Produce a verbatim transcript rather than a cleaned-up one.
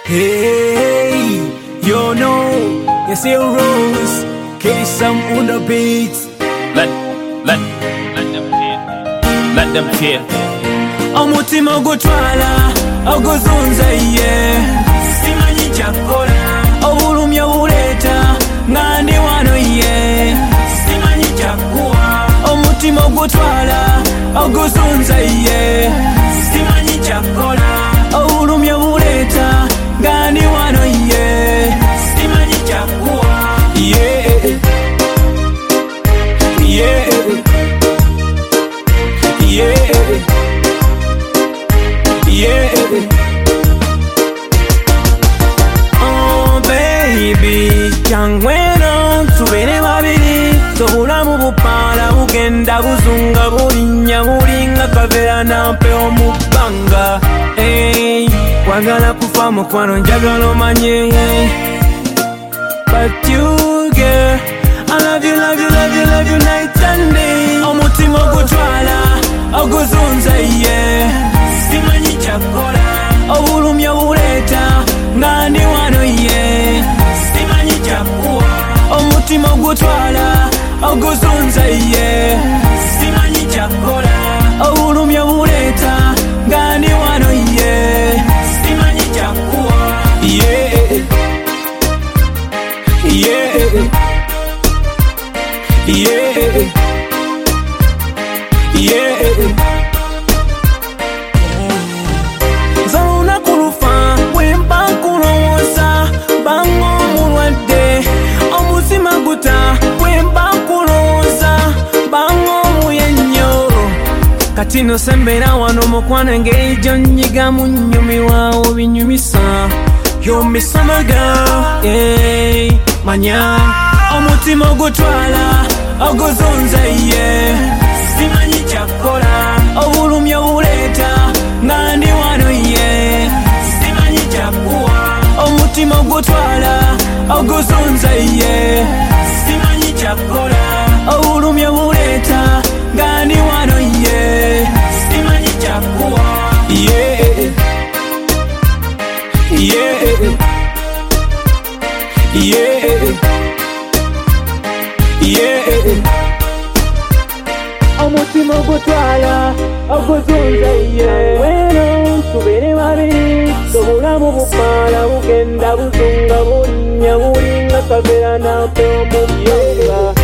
Hey, you know, you see Rose, K-Sam on the beats. Let, let, let them feel, let them feel. Omutima gutwala, oguzunza ye. Simanyi kyakola, obulumya buleta, nga ndi wano ye. Simanyi kyakuwa, omutima gutwala, oguzunza ye. Simanyi kyakola, obulumya buleta, nga ndi wano ye. Simanyi kyakuwa, yeah, yeah, yeah, yeah. Oh baby, kyangweno tubere babiri, tobulamu bupala bugenda buzunga bulinnya bulinga kavera nampe omubanga. Hey, wagala kufa mukwano njagala omanye. But you girl, I love you, love you, love you, love you night and day. Omutima gutwala, oguzunza ye. Simanyi kyakola, obulumya buleta, nga ndi wano ye. Simanyi kyakuwa, omutima gutwala, oguzunza ye. Simanyi kyakola, obulumya buleta, nga ndi wano ye. Simanyi kyakuwa, yeah, yeah, yeah, yeah. Zona kulufa, wemba kulowoza, bango mulwadde. Omutima guta, wemba kulowoza, bango muyenyo. Kati nosembera wano mukwano engeri gy'onnyiga mu nnyumi waawo binyumisa. You're my summer girl, yeah, manya. Omutima gutwala, oguzunza ye. Simanyi kyakola, obulumya buleta, nga ndi wano ye. Simanyi kyakuwa, omutima gutwala, oguzunza ye. Simanyi kyakola, obulumya buleta, nga ndi wano ye. Simanyi kyakuwa, yeah, yeah, yeah, yeah. Omutima gutwala, oguzunza ye. Weno tubere babiri, tobulamu bupala bugenda buzunga bulinnya bulinga kavera nampe omubanga.